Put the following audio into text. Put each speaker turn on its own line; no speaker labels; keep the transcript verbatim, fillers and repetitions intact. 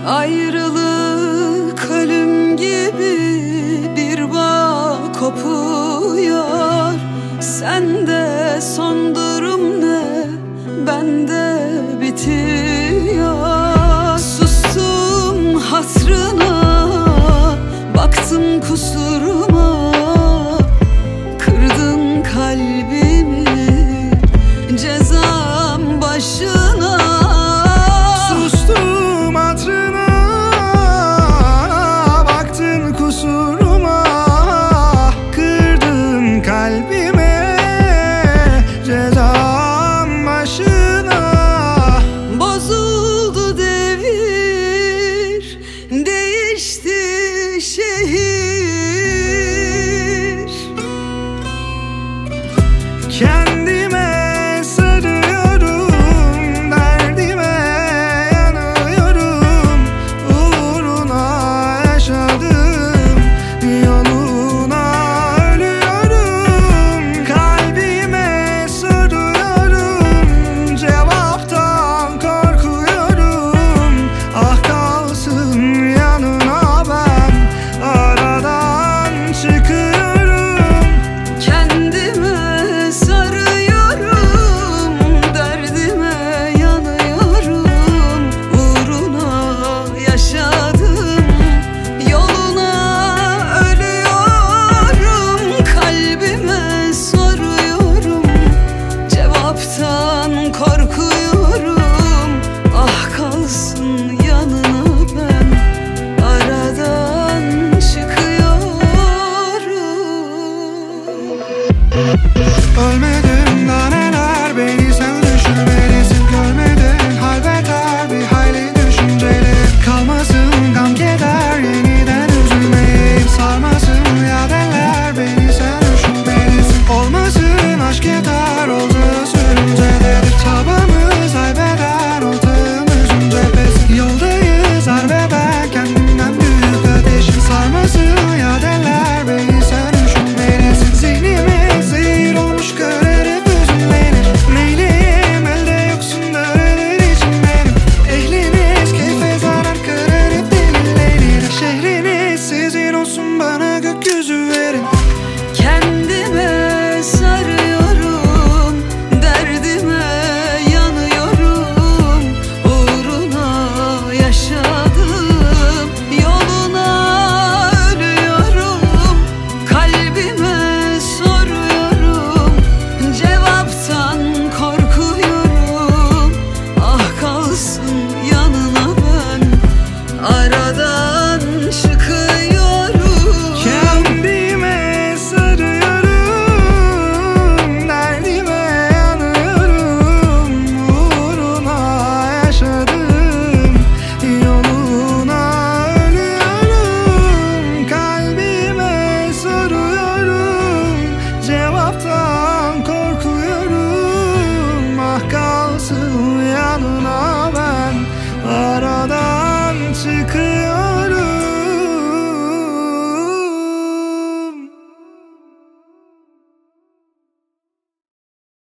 Ayrılık ölüm gibi bir bağ kopuyor. Sende son durum ne? Bende bitiyor. Sustum hasrına, baktım kusuruma. Kırdın kalbimi, cezam başına.
Sustum hatırına, baktın kusuruma. Kırdın kalbime, cezam başına.
Bozuldu devir, değişti şehir.
Kendime sarıyorum, derdime yanıyorum. Uğruna yaşadım, yoluna ölüyorum. Kalbime sarıyorum, cevaptan korkuyorum. Ah kalsın yanına ben, aradan çıkıyorum.
Kendime sarıyorum, derdime yanıyorum. Uğruna yaşadım, yoluna ölüyorum. Kalbime soruyorum, cevaptan korkuyorum. Ah kalsın yanına ben, aradan çıkıyorum.
Ölmedim